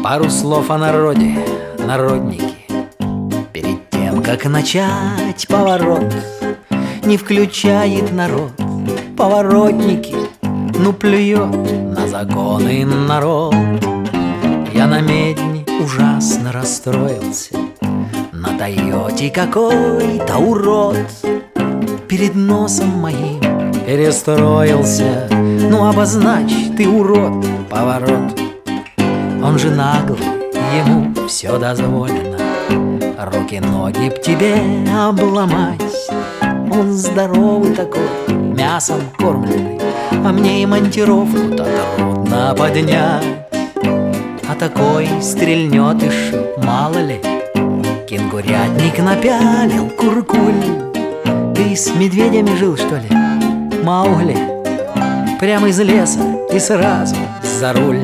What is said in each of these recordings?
Пару слов о народе, народники. Перед тем, как начать поворот, не включает народ поворотники. Ну плюет на законы народ. Я на медне ужасно расстроился. На Тойоте какой-то урод перед носом моим перестроился. Ну обозначь ты, урод, поворот. Он же наглый, ему все дозволено. Руки-ноги б тебе обломать. Он здоровый такой, мясом кормленный, а мне и монтировку-то трудно поднять. А такой стрельнет еще, мало ли. Кенгурятник напялил, куркуль. Ты с медведями жил, что ли, Маугли? Прямо из леса и сразу за руль.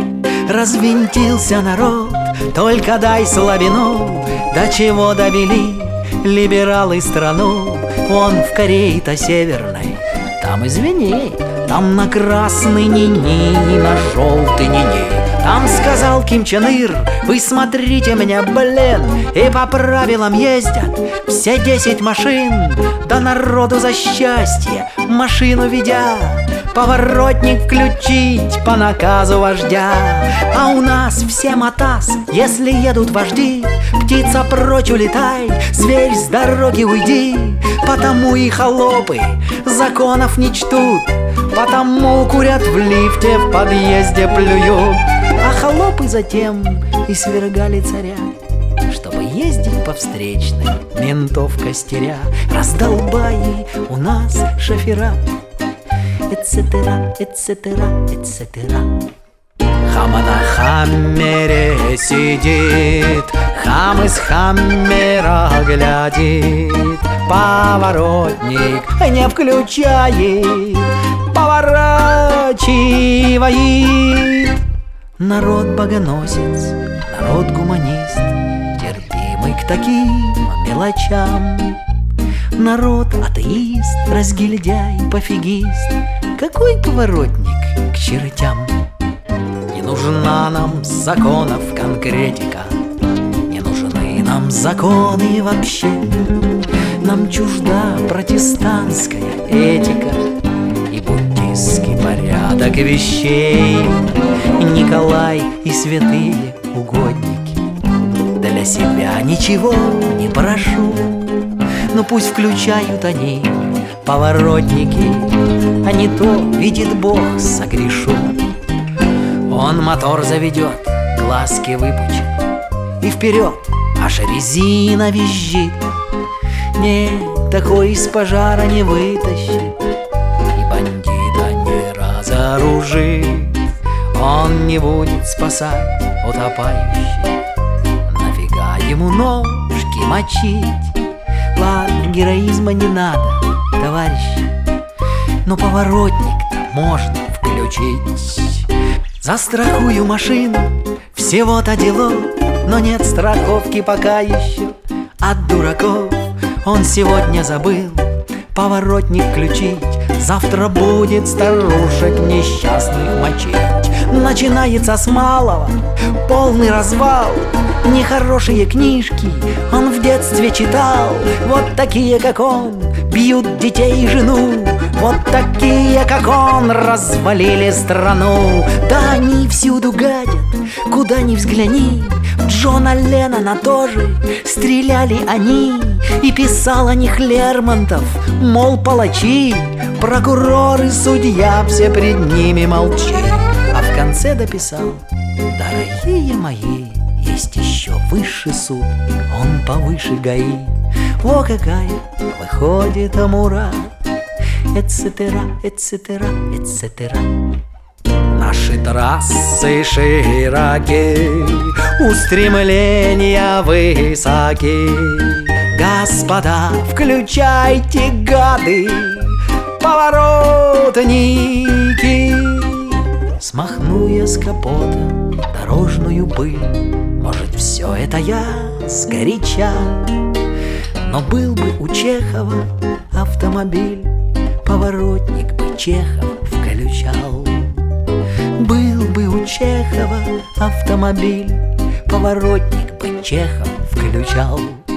Развинтился народ, только дай слабину. До чего довели либералы страну? Он в Корее-то северной, там, извини, там на красный ни-ни, на желтый ни-ни. Там сказал Ким Чен Ир: вы смотрите меня, блин. И по правилам ездят все 10 машин. Да народу за счастье машину ведя, поворотник включить по наказу вождя. А у нас все мотас, если едут вожди. Птица прочь улетай, зверь с дороги уйди. Потому и холопы законов не чтут, потому курят в лифте, в подъезде плюют. А холопы затем и свергали царя, чтобы ездить по встречной, ментов костеря. Раздолбаи у нас шофера, etc, etc, etc. Хам на хаммере сидит, хам из хаммера глядит. Поворотник не включает, поворачивает. Народ богоносец, народ гуманист, терпимый к таким мелочам. Народ атеист, разгильдяй, пофигист. Какой поворотник к чертям? Не нужна нам законов конкретика, не нужны нам законы вообще. Нам чужда протестантская этика и буддистский порядок вещей. Николай и святые угодники, для себя ничего не прошу. Но пусть включают они поворотники, а не то, видит Бог, согрешу. Он мотор заведет, глазки выпучит, и вперед аж резина визжит. Нет, такой из пожара не вытащит, и бандита не разоружит. Он не будет спасать утопающих, нафига ему ножки мочить? Ладно, героизма не надо, товарищи, но поворотник-то можно включить. Застрахую машину, всего-то дело, но нет страховки пока еще от дураков. Он сегодня забыл поворотник включить, завтра будет старушек несчастных мочить. Начинается с малого, полный развал. Нехорошие книжки он в детстве читал. Вот такие, как он, бьют детей и жену. Вот такие, как он, развалили страну. Да они всюду гадят, куда ни взгляни. В Джона Леннона тоже стреляли они. И писал о них Лермонтов, мол, палачи. Прокуроры, судья, все пред ними молчи. А в конце дописал: дорогие мои, есть еще высший суд, он повыше ГАИ. О, какая выходит амура, etc, etc, etc. Наши трассы широки, устремления высоки. Господа, включайте, гады, поворотники. Смахну я с капота дорожную пыль. Может, все это я сгоряча, но был бы у Чехова автомобиль, поворотник бы Чехов включал. Был бы у Чехова Чехова автомобиль, поворотник бы Чехов включал.